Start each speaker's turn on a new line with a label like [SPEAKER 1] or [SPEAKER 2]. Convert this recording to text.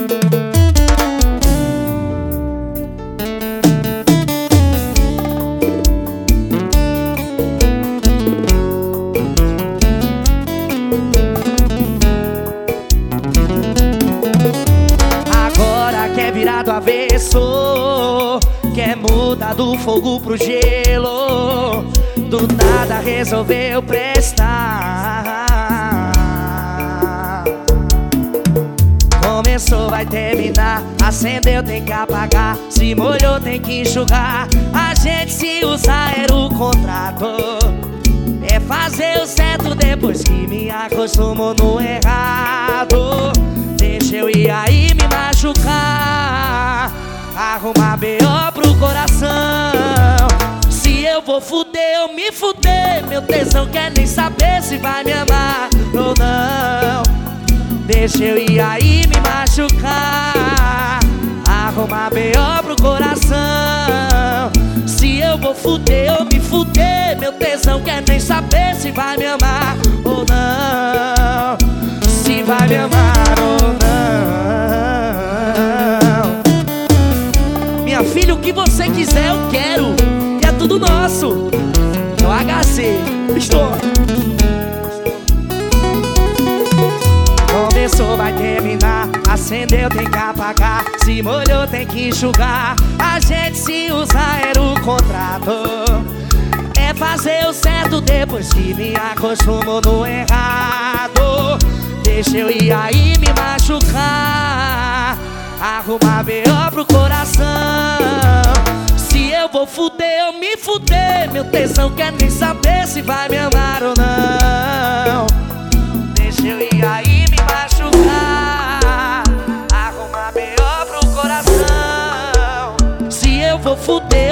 [SPEAKER 1] Agora quer virar do avesso, quer mudar do fogo pro gelo, do nada resolveu prestar. Começou, vai terminar, acendeu, tem que apagar, se molhou, tem que enxugar. A gente se usar era o contrato, é fazer o certo depois que me acostumou no errado. Deixa eu ir aí me machucar, arrumar B.O. pro coração. Se eu vou fuder, eu me fuder. Meu tesão quer nem saber se vai me amar ou não. Deixa eu ir aí me machucar, arrumar B.O. pro coração. Se eu vou fuder, eu me fuder. Meu tesão quer nem saber se vai me amar ou não. Se vai me amar ou não. Minha filha, o que você quiser eu quero, e é tudo nosso. É o HC, estou. Começou, vai terminar, acendeu, tem que apagar, se molhou, tem que enxugar. A gente se usar era o contrato, é fazer o certo depois que me acostumou no errado. Deixa eu ir aí me machucar, arrumar B.O. pro coração. Se eu vou fuder, eu me fuder. Meu tesão quer nem saber se vai me amar ou não. Deixa eu ir aí me machucar, arrumar B.O. pro coração. Se eu vou fuder,